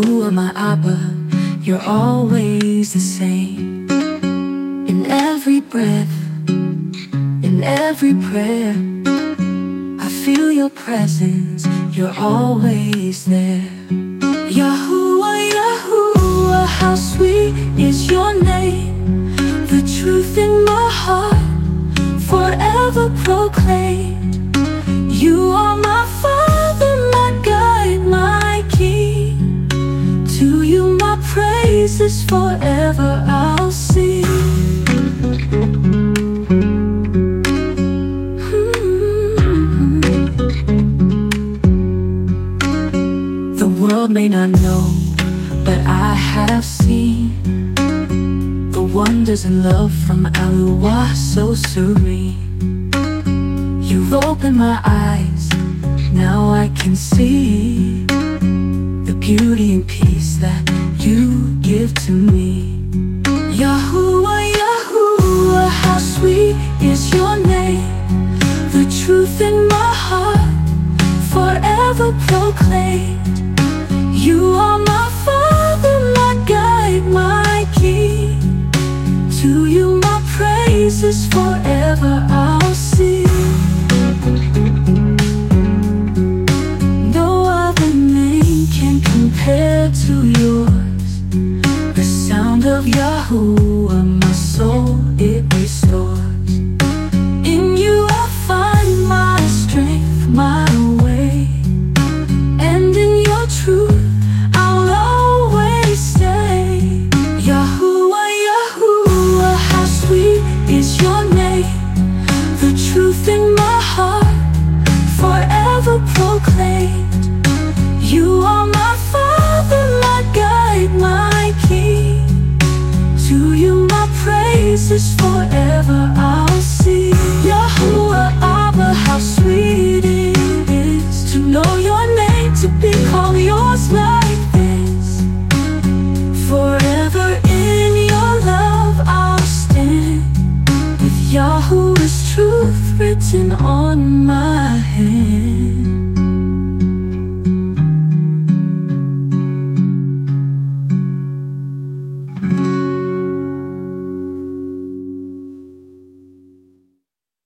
Yahuwah my Abba, you're always the same. In every breath, in every prayer, I feel your presence, you're always there. Yahuwah, Yahuwah, how sweet is your name. The truth in my heart, forever proclaimed. You are my Father, my guide, my King. To you my praises forever I'll sing. The world may not know, but I have seen the wonders and love from Yahuwah so serene. You've opened my eyes, now I can see the beauty and peace that you give to me. Yahuwah, Yahuwah, how sweet is your name. The truth in my heart, forever proclaimed. You are my Father, my guide, my King. To you my praises forever I'll sing. No other name can compare to yours. The sound of Yahuwah, my soul it restores. In you I find my strength, my way, and in your truth I'll always stay. Yahuwah, Yahuwah, how sweet is your name. The truth in my heart, forever proclaimed. You are my Father, my guide, my King. To you my praises forever I'll sing. Yahuwah, Abba, how sweet